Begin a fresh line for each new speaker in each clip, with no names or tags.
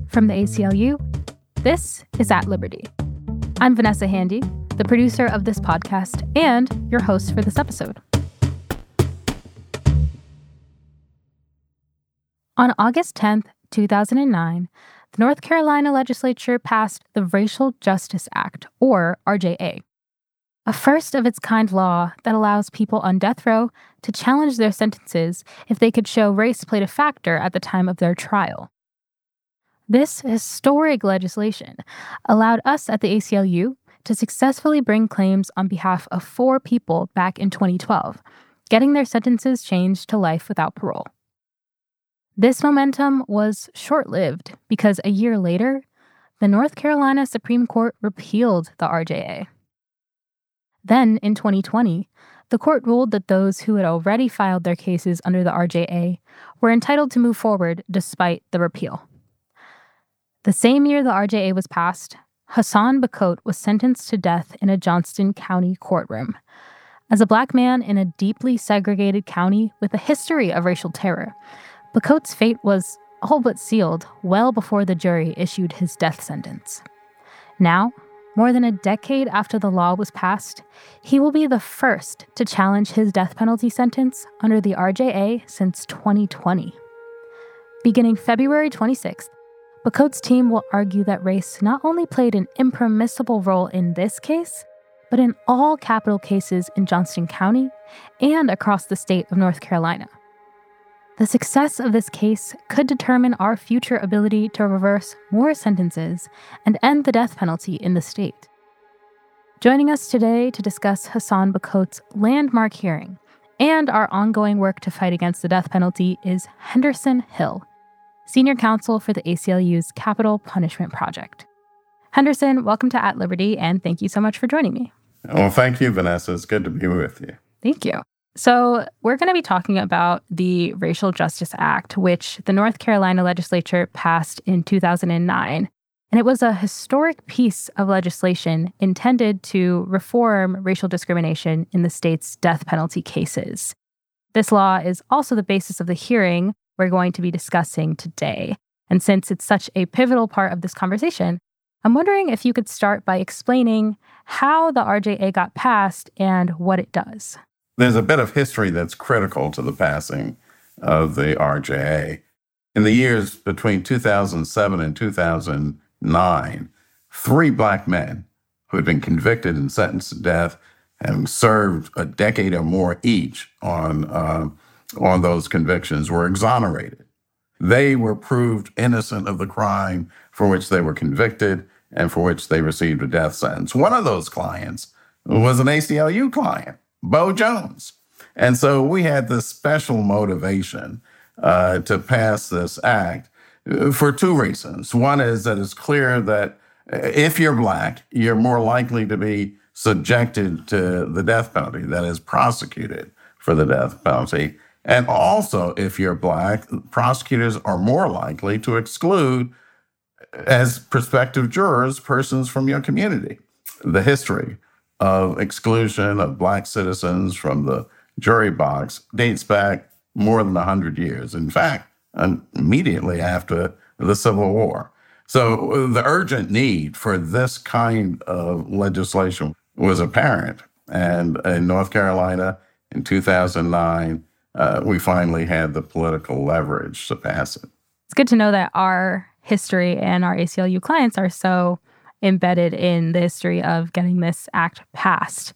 From the ACLU, this is At Liberty. I'm Vanessa Handy, the producer of this podcast and your host for this episode. On August 10th, 2009, the North Carolina legislature passed the Racial Justice Act, or RJA, a first-of-its-kind law that allows people on death row to challenge their sentences if they could show race played a factor at the time of their trial. This historic legislation allowed us at the ACLU to successfully bring claims on behalf of 4 people back in 2012, getting their sentences changed to life without parole. This momentum was short-lived because a year later, the North Carolina Supreme Court repealed the RJA. Then, in 2020, the court ruled that those who had already filed their cases under the RJA were entitled to move forward despite the repeal. The same year the RJA was passed, Hassan Bacote was sentenced to death in a Johnston County courtroom. As a Black man in a deeply segregated county with a history of racial terror, Bacote's fate was all but sealed well before the jury issued his death sentence. Now, more than a decade after the law was passed, he will be the first to challenge his death penalty sentence under the RJA since 2020. Beginning February 26th, Bacote's team will argue that race not only played an impermissible role in this case, but in all capital cases in Johnston County and across the state of North Carolina. The success of this case could determine our future ability to reverse more sentences and end the death penalty in the state. Joining us today to discuss Hassan Bacote's landmark hearing and our ongoing work to fight against the death penalty is Henderson Hill, Senior Counsel for the ACLU's Capital Punishment Project. Henderson, welcome to At Liberty, and thank you so much for joining me.
Well, thank you, Vanessa. It's good to be with you.
Thank you. So we're going to be talking about the Racial Justice Act, which the North Carolina legislature passed in 2009. And it was a historic piece of legislation intended to reform racial discrimination in the state's death penalty cases. This law is also the basis of the hearing we're going to be discussing today. And since it's such a pivotal part of this conversation, I'm wondering if you could start by explaining how the RJA got passed and what it does.
There's a bit of history that's critical to the passing of the RJA. In the years between 2007 and 2009, 3 Black men who had been convicted and sentenced to death and served a decade or more each on those convictions were exonerated. They were proved innocent of the crime for which they were convicted and for which they received a death sentence. One of those clients was an ACLU client, Bo Jones. And so we had this special motivation to pass this act for 2 reasons. One is that it's clear that if you're Black, you're more likely to be subjected to the death penalty, that is, prosecuted for the death penalty. And also, if you're Black, prosecutors are more likely to exclude, as prospective jurors, persons from your community. The history of exclusion of Black citizens from the jury box dates back more than 100 years. In fact, immediately after the Civil War. So the urgent need for this kind of legislation was apparent. And in North Carolina, in 2009, we finally had the political leverage to pass it.
It's good to know that our history and our ACLU clients are so embedded in the history of getting this act passed.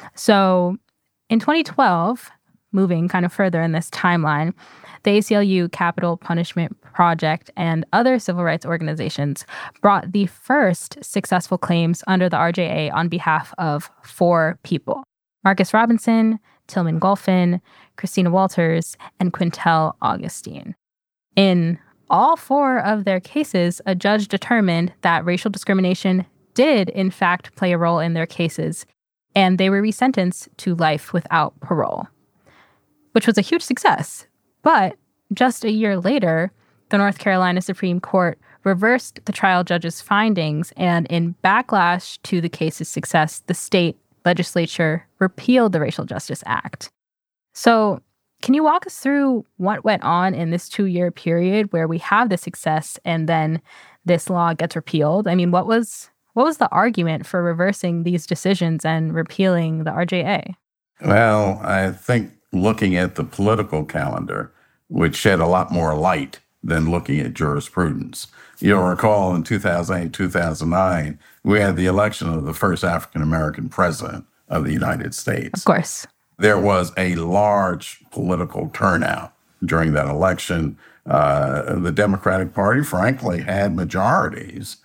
So in 2012, moving kind of further in this timeline, the ACLU Capital Punishment Project and other civil rights organizations brought the first successful claims under the RJA on behalf of 4 people: Marcus Robinson, Tillman Golphin, Christina Walters, and Quintel Augustine. In all 4 of their cases, a judge determined that racial discrimination did, in fact, play a role in their cases, and they were resentenced to life without parole, which was a huge success. But just a year later, the North Carolina Supreme Court reversed the trial judge's findings, and in backlash to the case's success, the state legislature repealed the Racial Justice Act. So Can you walk us through what went on in this 2-year period where we have the success and then this law gets repealed? I mean, what was the argument for reversing these decisions and repealing the RJA?
Well, I think looking at the political calendar would shed a lot more light than looking at jurisprudence. You'll recall in 2008, 2009, we had the election of the first African American president of the United
Of
States.
course.
There was a large political turnout during that election. The Democratic Party, frankly, had majorities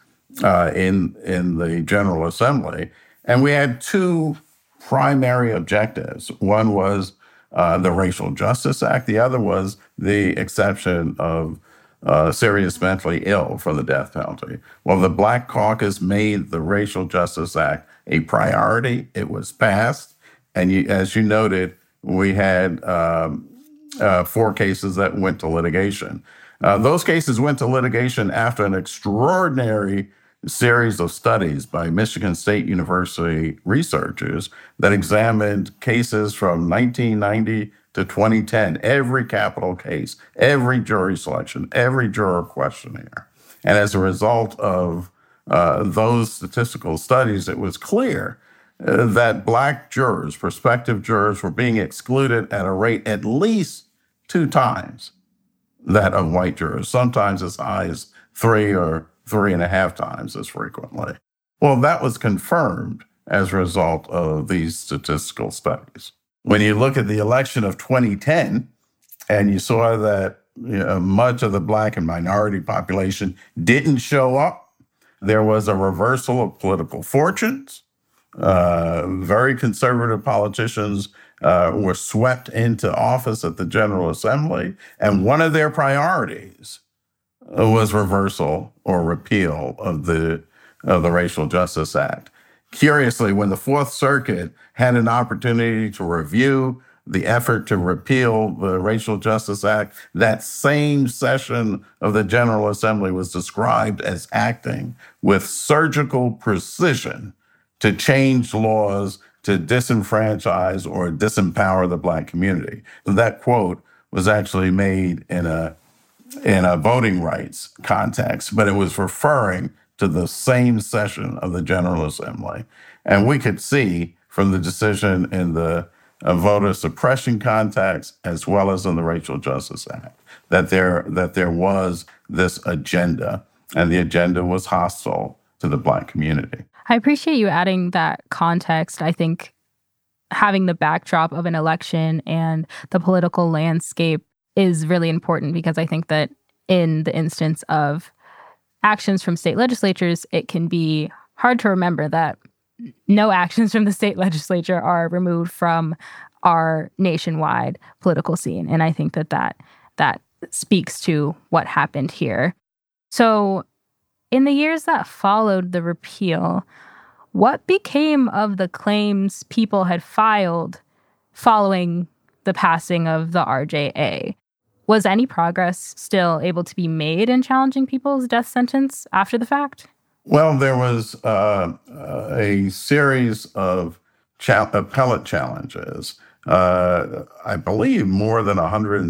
in the General Assembly, and we had two primary objectives. One was the Racial Justice Act. The other was the exception of serious mentally ill from the death penalty. Well, the Black Caucus made the Racial Justice Act a priority. It was passed. And as you noted, we had 4 cases that went to litigation. Those cases went to litigation after an extraordinary series of studies by Michigan State University researchers that examined cases from 1990 to 2010, every capital case, every jury selection, every juror questionnaire. And as a result of those statistical studies, it was clear that Black jurors, prospective jurors, were being excluded at a rate at least 2 times that of white jurors, sometimes as high as 3 or 3.5 times as frequently. Well, that was confirmed as a result of these statistical studies. When you look at the election of 2010, and you saw that much of the Black and minority population didn't show up, there was a reversal of political fortunes. Very conservative politicians were swept into office at the General Assembly, and one of their priorities was reversal or repeal of the Racial Justice Act. Curiously, when the Fourth Circuit had an opportunity to review the effort to repeal the Racial Justice Act, that same session of the General Assembly was described as acting with surgical precision to change laws to disenfranchise or disempower the Black community. That quote was actually made in a voting rights context, but it was referring to the same session of the General Assembly. And we could see from the decision in the voter suppression context, as well as in the Racial Justice Act, that there was this agenda, and the agenda was hostile to the Black community.
I appreciate you adding that context. I think having the backdrop of an election and the political landscape is really important, because I think that in the instance of actions from state legislatures, it can be hard to remember that no actions from the state legislature are removed from our nationwide political scene. And I think that speaks to what happened here. So in the years that followed the repeal, what became of the claims people had filed following the passing of the RJA? Was any progress still able to be made in challenging people's death sentence after the fact?
Well, there was a series of appellate challenges. I believe more than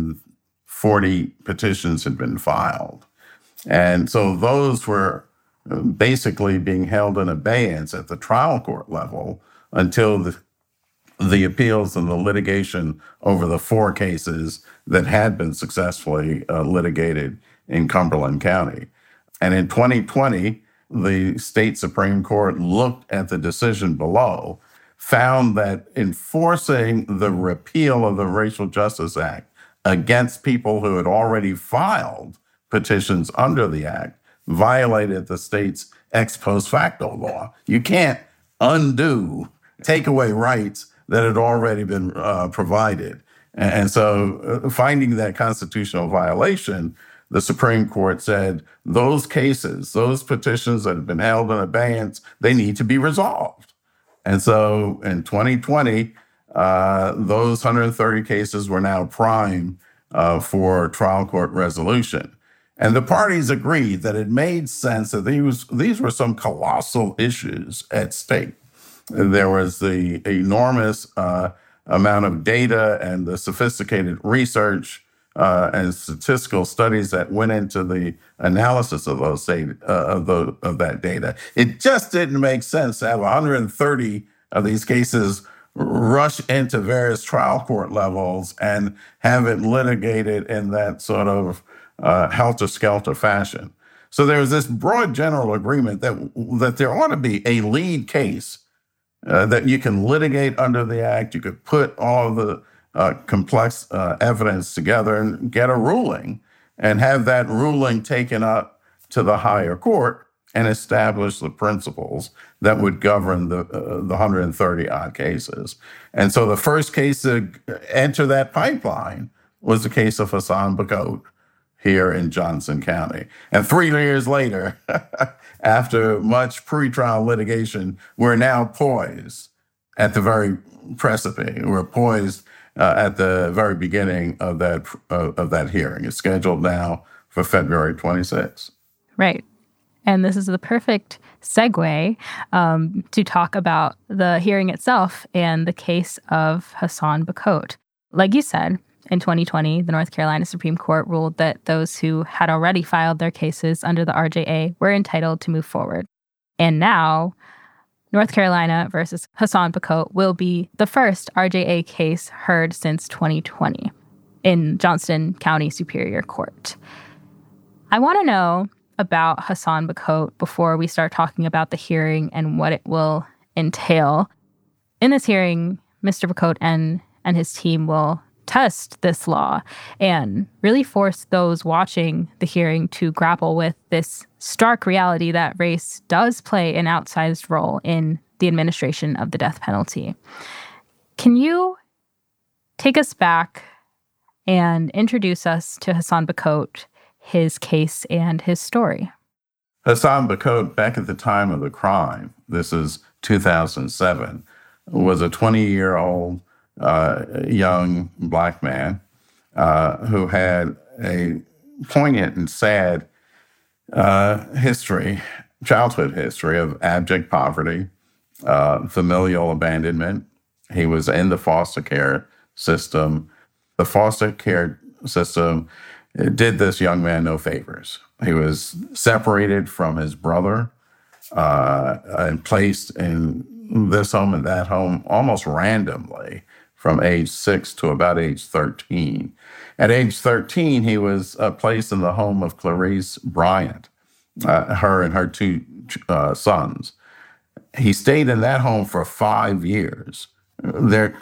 140 petitions had been filed. And so those were basically being held in abeyance at the trial court level until the appeals and the litigation over the 4 cases that had been successfully litigated in Cumberland County. And in 2020, the state Supreme Court looked at the decision below, found that enforcing the repeal of the Racial Justice Act against people who had already filed petitions under the act violated the state's ex post facto law. You can't take away rights that had already been provided. And so finding that constitutional violation, the Supreme Court said those cases, those petitions that have been held in abeyance, they need to be resolved. And so in 2020, those 130 cases were now prime for trial court resolution. And the parties agreed that it made sense that these were some colossal issues at stake. There was the enormous amount of data and the sophisticated research and statistical studies that went into the analysis of those data, of that data. It just didn't make sense to have 130 of these cases rush into various trial court levels and have it litigated in that sort of helter-skelter fashion. So there was this broad general agreement that there ought to be a lead case that you can litigate under the act. You could put all of the complex evidence together and get a ruling and have that ruling taken up to the higher court and establish the principles that would govern the 130 odd cases. And so the first case to enter that pipeline was the case of Hassan Bakote here in Johnson County. And 3 years later, after much pretrial litigation, we're now poised at the very precipice. We're poised at the very beginning of that hearing. It's scheduled now for February 26th.
Right. And this is the perfect segue to talk about the hearing itself and the case of Hassan Bakote. Like you said, in 2020, the North Carolina Supreme Court ruled that those who had already filed their cases under the RJA were entitled to move forward. And now, North Carolina versus Hassan Bakote will be the first RJA case heard since 2020 in Johnston County Superior Court. I want to know about Hassan Bakote before we start talking about the hearing and what it will entail. In this hearing, Mr. Bakote and his team will test this law and really force those watching the hearing to grapple with this stark reality that race does play an outsized role in the administration of the death penalty. Can you take us back and introduce us to Hassan Bakote, his case, and his story?
Hassan Bakote, back at the time of the crime, this is 2007, was a 20-year-old young Black man who had a poignant and sad childhood history of abject poverty, familial abandonment. He was in the foster care system. The foster care system did this young man no favors. He was separated from his brother and placed in this home and that home almost randomly from age 6 to about age 13. At age 13, he was placed in the home of Clarice Bryant, her and her 2 sons. He stayed in that home for 5 years there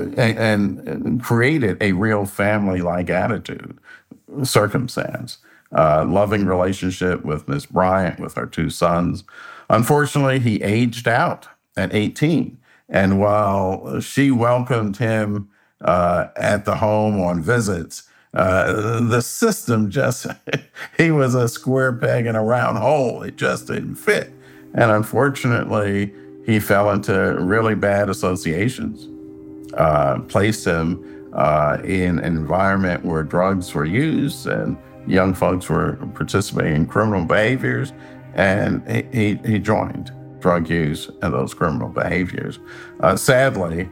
and created a real family-like attitude, circumstance, loving relationship with Miss Bryant, with her 2 sons. Unfortunately, he aged out at 18. And while she welcomed him at the home on visits, the system just, he was a square peg in a round hole. It just didn't fit. And unfortunately, he fell into really bad associations, placed him in an environment where drugs were used and young folks were participating in criminal behaviors, and he joined drug use and those criminal behaviors. Sadly,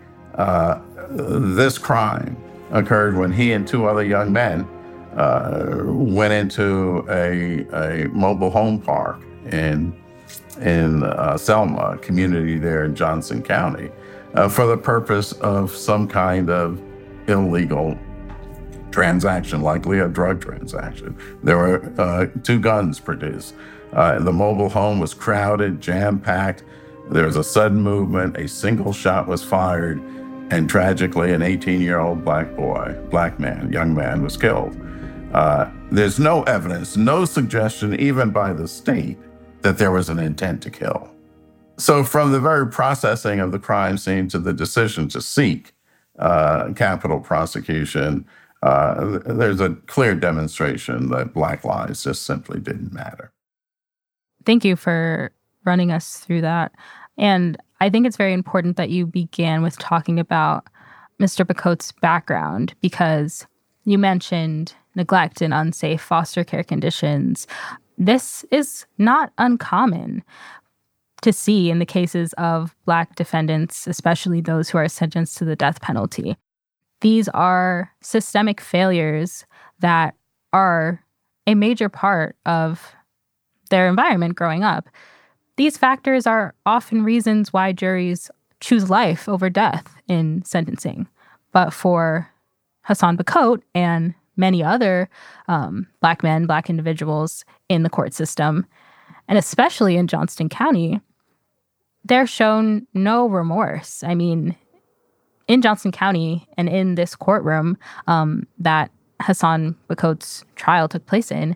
this crime occurred when he and 2 other young men went into a mobile home park in Selma, a community there in Johnson County, for the purpose of some kind of illegal transaction, likely a drug transaction. There were 2 guns produced. The mobile home was crowded, jam-packed. There was a sudden movement. A single shot was fired, and tragically, an 18-year-old young man was killed. There's no evidence, no suggestion, even by the state, that there was an intent to kill. So from the very processing of the crime scene to the decision to seek capital prosecution, there's a clear demonstration that Black lives just simply didn't matter.
Thank you for running us through that. And I think it's very important that you began with talking about Mr. Bakote's background, because you mentioned neglect and unsafe foster care conditions. This is not uncommon. to see in the cases of Black defendants, especially those who are sentenced to the death penalty. These are systemic failures that are a major part of their environment growing up. These factors are often reasons why juries choose life over death in sentencing. But for Hassan Bucote and many other Black men, Black individuals in the court system, and especially in Johnston County, they're shown no remorse. I mean, in Johnston County and in this courtroom that Hassan Bucote's trial took place in,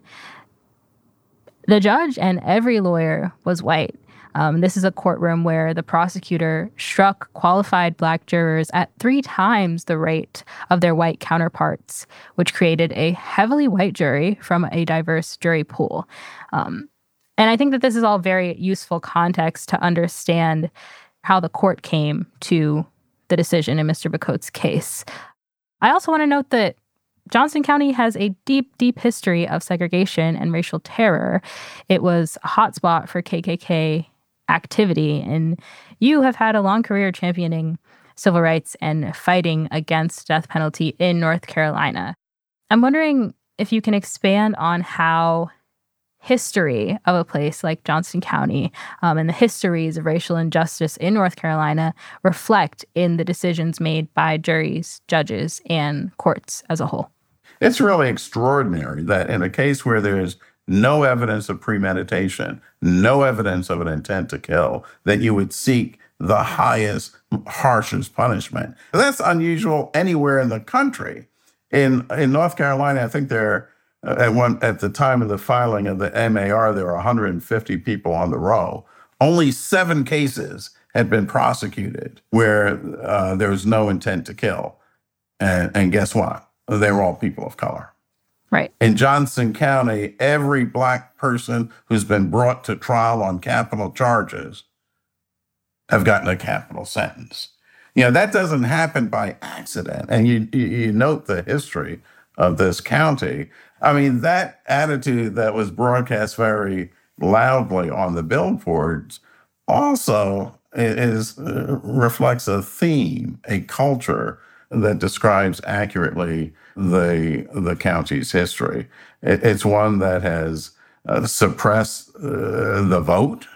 the judge and every lawyer was white. This is a courtroom where the prosecutor struck qualified Black jurors at 3 times the rate of their white counterparts, which created a heavily white jury from a diverse jury pool. And I think that this is all very useful context to understand how the court came to the decision in Mr. Bucote's case. I also want to note that Johnston County has a deep, deep history of segregation and racial terror. It was a hotspot for KKK activity, and you have had a long career championing civil rights and fighting against death penalty in North Carolina. I'm wondering if you can expand on how history of a place like Johnston County and the histories of racial injustice in North Carolina reflect in the decisions made by juries, judges, and courts as a whole.
It's really extraordinary that in a case where there's no evidence of premeditation, no evidence of an intent to kill, that you would seek the highest, harshest punishment. That's unusual anywhere in the country. In North Carolina, I think at the time of the filing of the MAR, there were 150 people on the roll. Only 7 cases had been prosecuted where there was no intent to kill. And guess what? They were all people of color.
Right.
In Johnston County, every Black person who's been brought to trial on capital charges have gotten a capital sentence. That doesn't happen by accident. And you note the history of this county. I mean, that attitude that was broadcast very loudly on the billboards also reflects a theme, a culture that describes accurately the county's history. It's one that has suppressed the vote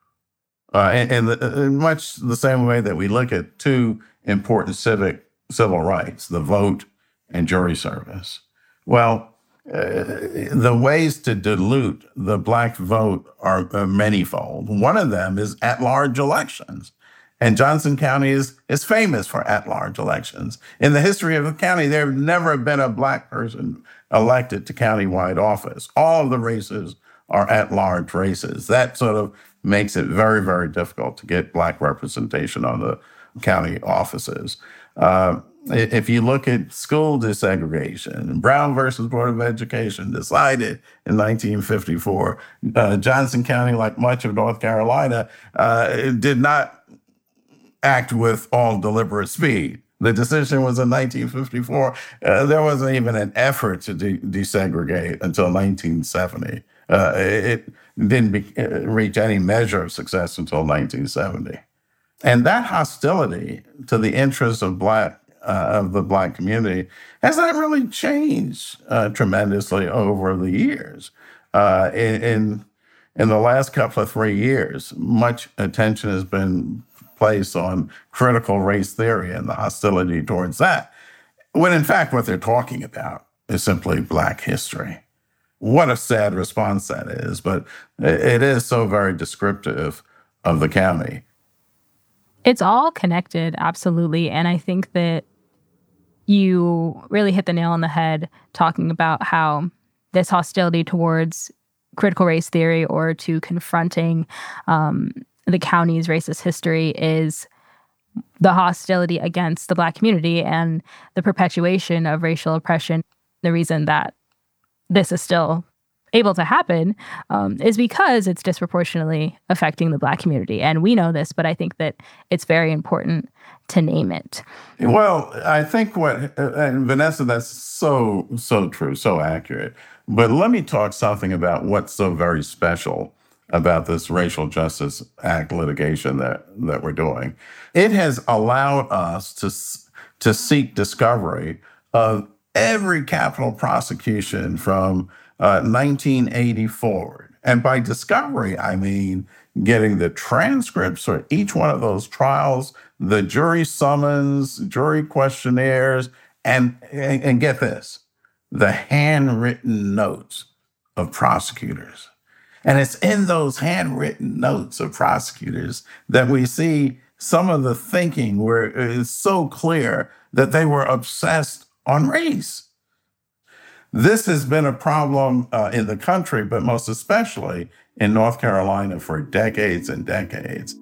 in much the same way that we look at 2 important civil rights, the vote and jury service. Well, the ways to dilute the Black vote are manyfold. One of them is at-large elections. And Johnston County is famous for at-large elections. In the history of the county, there have never been a Black person elected to countywide office. All of the races are at-large races. That sort of makes it very, very difficult to get Black representation on the county offices. If you look at school desegregation, Brown versus Board of Education decided in 1954, Johnston County, like much of North Carolina, did not act with all deliberate speed. The decision was in 1954. There wasn't even an effort to desegregate until 1970. It didn't reach any measure of success until 1970. And that hostility to the interests of the Black community has not really changed tremendously over the years. In the last couple of 3 years, much attention has been placed on critical race theory and the hostility towards that, when in fact what they're talking about is simply Black history. What a sad response that is, but it is so very descriptive of the county.
It's all connected, absolutely. And I think that you really hit the nail on the head talking about how this hostility towards critical race theory or to confronting the county's racist history is the hostility against the Black community and the perpetuation of racial oppression. The reason that this is still able to happen is because it's disproportionately affecting the Black community. And we know this, but I think that it's very important to name it.
Well, I think and Vanessa, that's so true, so accurate. But let me talk something about what's so very special about this Racial Justice Act litigation that we're doing. It has allowed us to seek discovery of every capital prosecution from 1980 forward. And by discovery, I mean getting the transcripts for each one of those trials, the jury summons, jury questionnaires, and get this, the handwritten notes of prosecutors. And it's in those handwritten notes of prosecutors that we see some of the thinking where it is so clear that they were obsessed on race. This has been a problem in the country, but most especially in North Carolina for decades and decades.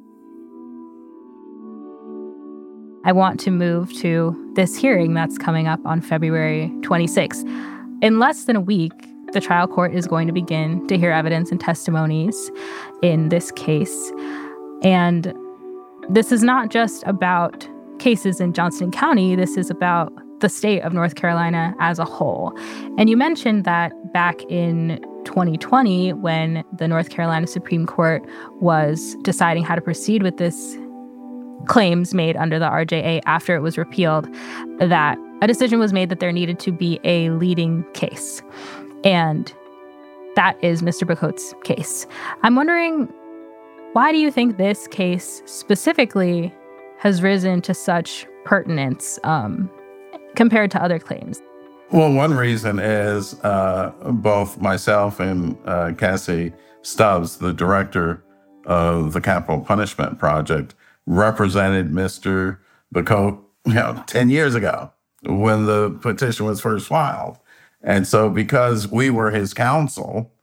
I want to move to this hearing that's coming up on February 26th. In less than a week, the trial court is going to begin to hear evidence and testimonies in this case. And this is not just about cases in Johnston County. This is about the state of North Carolina as a whole. And you mentioned that back in 2020, when the North Carolina Supreme Court was deciding how to proceed with this claims made under the RJA after it was repealed, that a decision was made that there needed to be a leading case. And that is Mr. Bacote's case. I'm wondering, why do you think this case specifically has risen to such pertinence compared to other claims?
Well, one reason is both myself and Cassie Stubbs, the director of the Capital Punishment Project, represented Mr. Bacote 10 years ago when the petition was first filed. And so because we were his counsel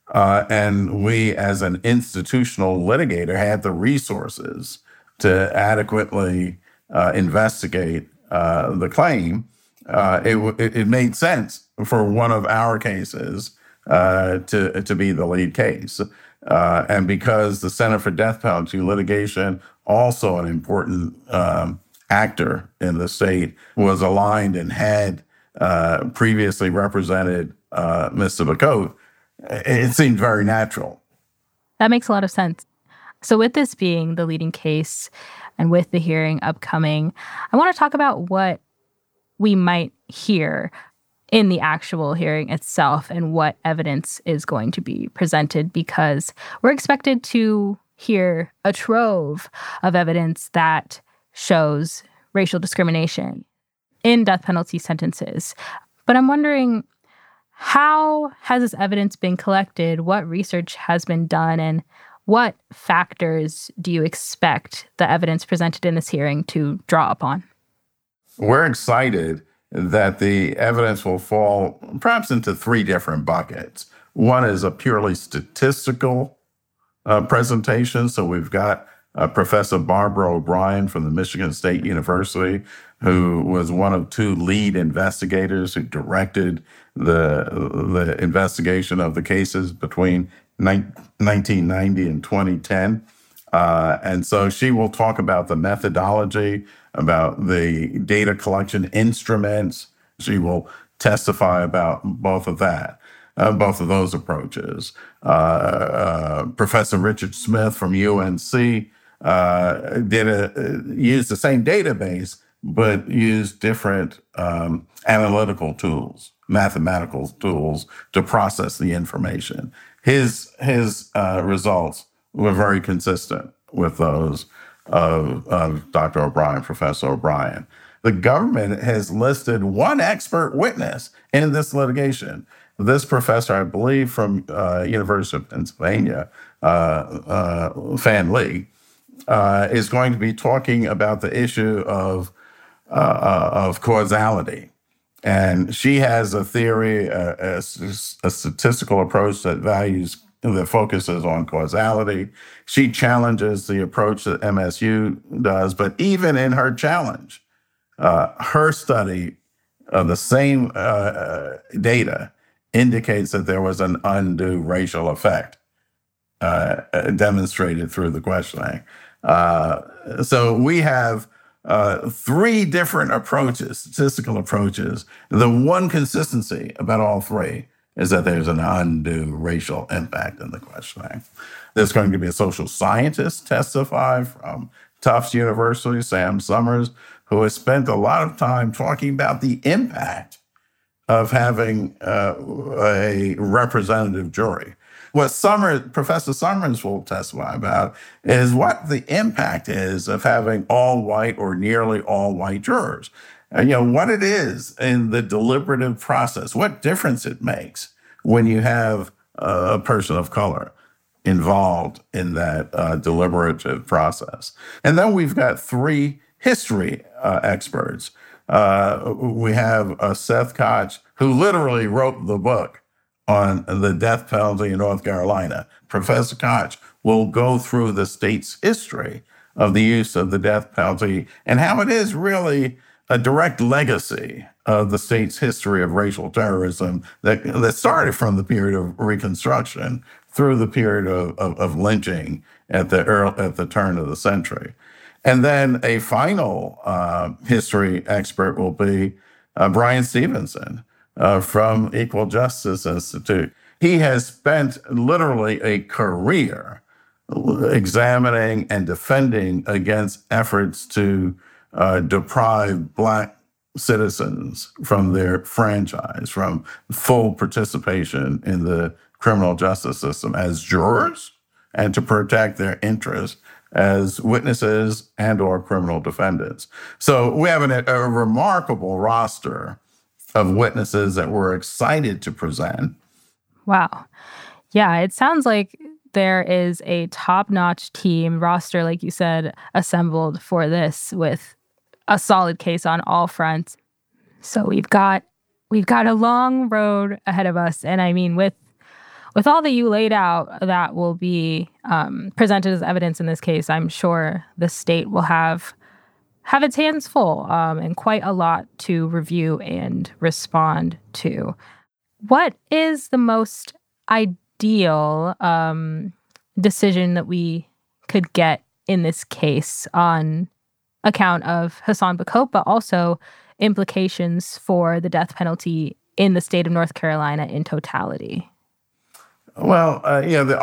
and we as an institutional litigator had the resources to adequately investigate the claim, it made sense for one of our cases to be the lead case. And because the Center for Death Penalty Litigation, also an important actor in the state, was aligned and had previously represented Mr. Bacote, it seemed very natural.
That makes a lot of sense. So with this being the leading case and with the hearing upcoming, I want to talk about what we might hear in the actual hearing itself and what evidence is going to be presented, because we're expected to hear a trove of evidence that shows racial discrimination in death penalty sentences. But I'm wondering, how has this evidence been collected? What research has been done? And what factors do you expect the evidence presented in this hearing to draw upon?
We're excited that the evidence will fall perhaps into three different buckets. One is a purely statistical presentation. So we've got Professor Barbara O'Brien from the Michigan State University, who was one of two lead investigators who directed the investigation of the cases between 1990 and 2010. And so she will talk about the methodology, about the data collection instruments. She will testify about both of those approaches. Professor Richard Smith from UNC used the same database, but used different analytical tools, mathematical tools to process the information. His results were very consistent with those of Dr. O'Brien, Professor O'Brien. The government has listed one expert witness in this litigation. This professor, I believe from University of Pennsylvania, Fan Lee, is going to be talking about the issue of causality. And she has a theory, a statistical approach that focuses on causality. She challenges the approach that MSU does, but even in her challenge, her study of the same data indicates that there was an undue racial effect demonstrated through the questioning. So we have three different approaches, statistical approaches. The one consistency about all three is that there's an undue racial impact in the questioning. There's going to be a social scientist testify from Tufts University, Sam Summers, who has spent a lot of time talking about the impact of having a representative jury. What Professor Summers will testify about is what the impact is of having all white or nearly all white jurors. What it is in the deliberative process, what difference it makes when you have a person of color involved in that deliberative process. And then we've got three history experts. We have Seth Koch, who literally wrote the book on the death penalty in North Carolina. Professor Koch will go through the state's history of the use of the death penalty and how it is really a direct legacy of the state's history of racial terrorism that started from the period of Reconstruction through the period of lynching at the turn of the century. And then a final history expert will be Brian Stevenson from Equal Justice Institute. He has spent literally a career examining and defending against efforts to deprive Black citizens from their franchise, from full participation in the criminal justice system as jurors, and to protect their interests as witnesses and or criminal defendants. So we have a remarkable roster of witnesses that we're excited to present.
Wow. Yeah, it sounds like there is a top-notch team roster, like you said, assembled for this with a solid case on all fronts. So we've got a long road ahead of us. And I mean, with all that you laid out that will be presented as evidence in this case, I'm sure the state will have its hands full and quite a lot to review and respond to. What is the most ideal decision that we could get in this case on account of Hassan Buchot, but also implications for the death penalty in the state of North Carolina in totality?
Well, the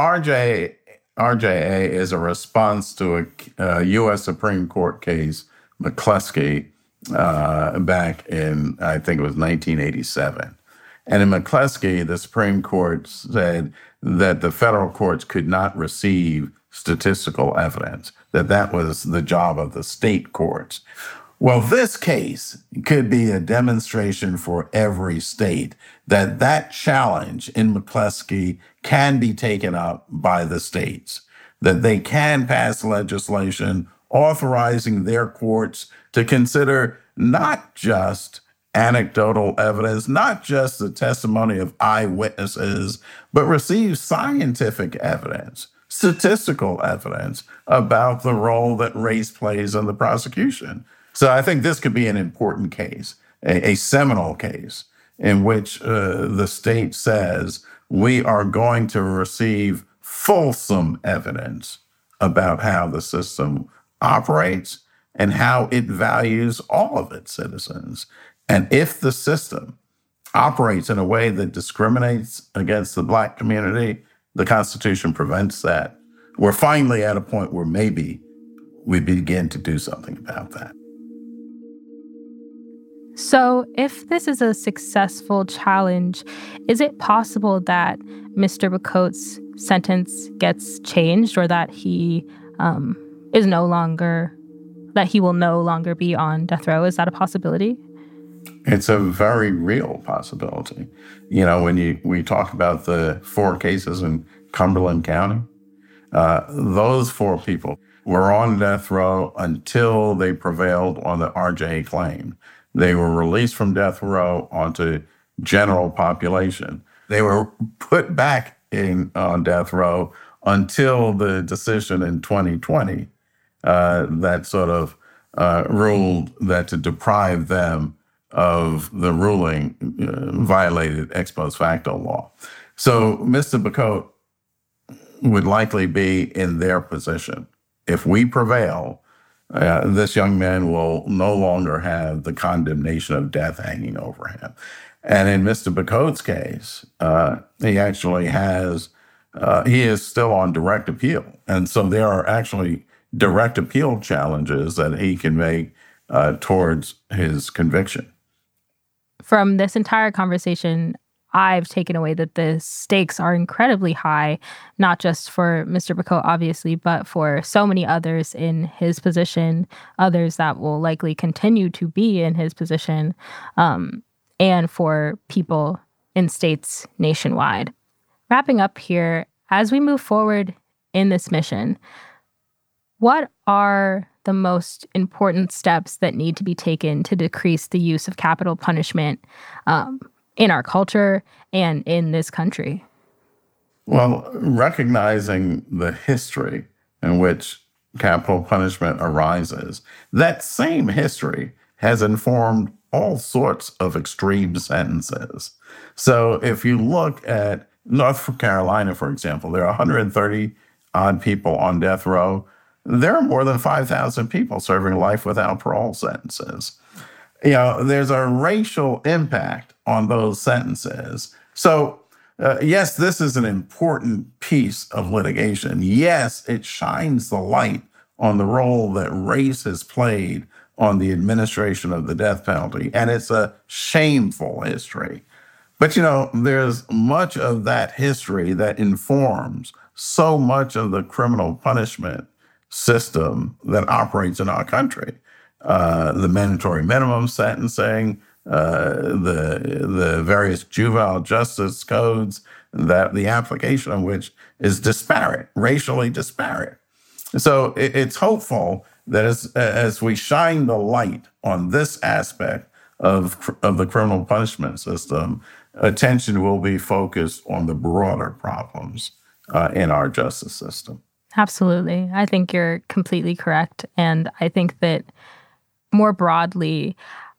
RJA is a response to a U.S. Supreme Court case, McCleskey, back in, I think it was 1987. And in McCleskey, the Supreme Court said that the federal courts could not receive statistical evidence, that was the job of the state courts. Well, this case could be a demonstration for every state that challenge in McCleskey can be taken up by the states, that they can pass legislation authorizing their courts to consider not just anecdotal evidence, not just the testimony of eyewitnesses, but receive scientific evidence, statistical evidence about the role that race plays in the prosecution. So I think this could be an important case, a seminal case in which the state says we are going to receive fulsome evidence about how the system operates and how it values all of its citizens. And if the system operates in a way that discriminates against the Black community, the Constitution prevents that. We're finally at a point where maybe we begin to do something about that.
So if this is a successful challenge, is it possible that Mr. Buchot's sentence gets changed, or that he will no longer be on death row? Is that a possibility?
It's a very real possibility. When we talk about the 4 cases in Cumberland County, those 4 people were on death row until they prevailed on the RJA claim. They were released from death row onto general population. They were put back on death row until the decision in 2020 that sort of ruled that to deprive them of the ruling violated ex post facto law. So Mr. Buchot would likely be in their position. If we prevail, this young man will no longer have the condemnation of death hanging over him. And in Mr. Bacote's case, he actually he is still on direct appeal. And so there are actually direct appeal challenges that he can make towards his conviction.
From this entire conversation, I've taken away that the stakes are incredibly high, not just for Mr. Bacote, obviously, but for so many others in his position, others that will likely continue to be in his position, and for people in states nationwide. Wrapping up here, as we move forward in this mission, what are the most important steps that need to be taken to decrease the use of capital punishment in our culture and in this country?
Well, recognizing the history in which capital punishment arises, that same history has informed all sorts of extreme sentences. So if you look at North Carolina, for example, there are 130 odd people on death row. There are more than 5,000 people serving life without parole sentences. There's a racial impact on those sentences. So, yes, this is an important piece of litigation. Yes, it shines the light on the role that race has played on the administration of the death penalty, and it's a shameful history. But, there's much of that history that informs so much of the criminal punishment system that operates in our country. The mandatory minimum sentencing, the various juvenile justice codes, that the application of which is disparate, racially disparate. So it's hopeful that as we shine the light on this aspect of the criminal punishment system, attention will be focused on the broader problems in our justice system.
Absolutely. I think you're completely correct. And I think that more broadly,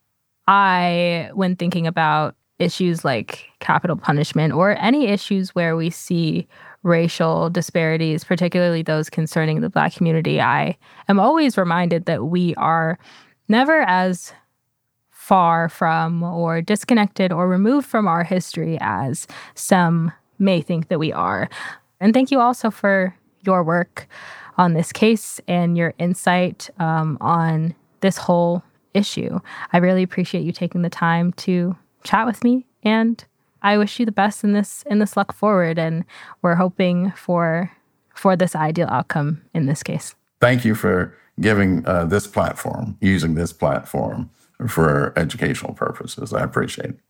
when thinking about issues like capital punishment or any issues where we see racial disparities, particularly those concerning the Black community, I am always reminded that we are never as far from or disconnected or removed from our history as some may think that we are. And thank you also for your work on this case and your insight on this whole issue. I really appreciate you taking the time to chat with me, and I wish you the best in this luck forward. And we're hoping for this ideal outcome in this case.
Thank you for giving using this platform for educational purposes. I appreciate it.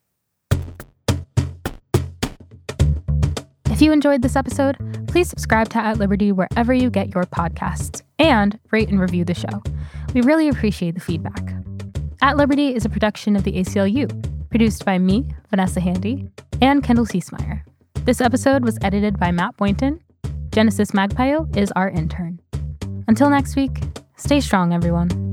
If you enjoyed this episode, please subscribe to At Liberty wherever you get your podcasts and rate and review the show. We really appreciate the feedback. At Liberty is a production of the ACLU, produced by me, Vanessa Handy, and Kendall Ciesmeyer. This episode was edited by Matt Boynton. Genesis Magpio is our intern. Until next week, stay strong, everyone.